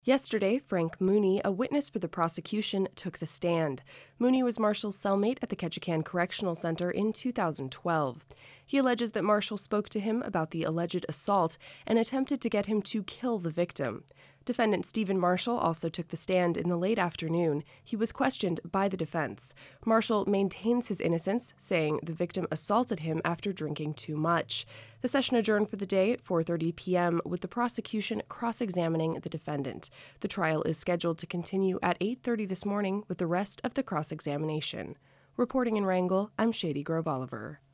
Yesterday, Frank Mooney, a witness for the prosecution, took the stand. Mooney was Marshall's cellmate at the Ketchikan Correctional Center in 2012. He alleges that Marshall spoke to him about the alleged assault and attempted to get him to kill the victim. Defendant Stephen Marshall also took the stand in the late afternoon. He was questioned by the defense. Marshall maintains his innocence, saying the victim assaulted him after drinking too much. The session adjourned for the day at 4:30 p.m., with the prosecution cross-examining the defendant. The trial is scheduled to continue at 8:30 this morning with the rest of the cross-examination. Reporting in Wrangell, I'm Shady Grove Oliver.